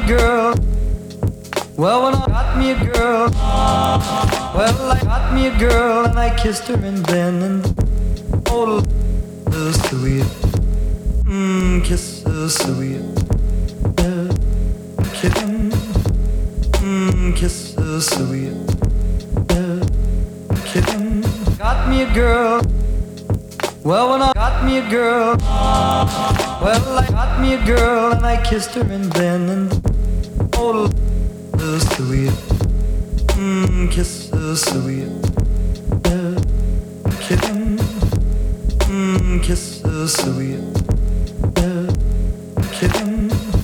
girl. Well, when I got me a girl, well, I got me a girl and I kissed her and then, oh, the sweet, kisses sweet, kitten, kisses sweet, kitten. Got me a girl. Well, when I got me a girl, well, I got me a girl and I kissed her and then, oh, the sweet, kisses sweet, kitten, kisses sweet, kitten.